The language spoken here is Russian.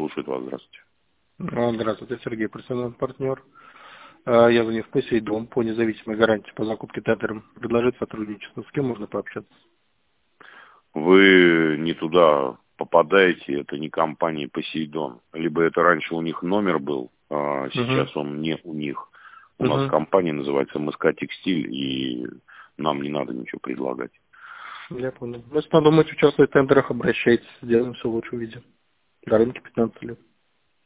слушает вас. Здравствуйте. Здравствуйте, Сергей, профессиональный партнер. Я звоню в Посейдон по независимой гарантии по закупке тендером. Предложить сотрудничество. С кем можно пообщаться? Вы не туда попадаете, это не компания Посейдон. Либо это раньше у них номер был, а сейчас он не у них. У нас компания называется МСК Текстиль, и нам не надо ничего предлагать. Я понял. Если надумаете участвовать в тендерах, обращайтесь, сделаем все в лучшем виде. До рынке 15 лет.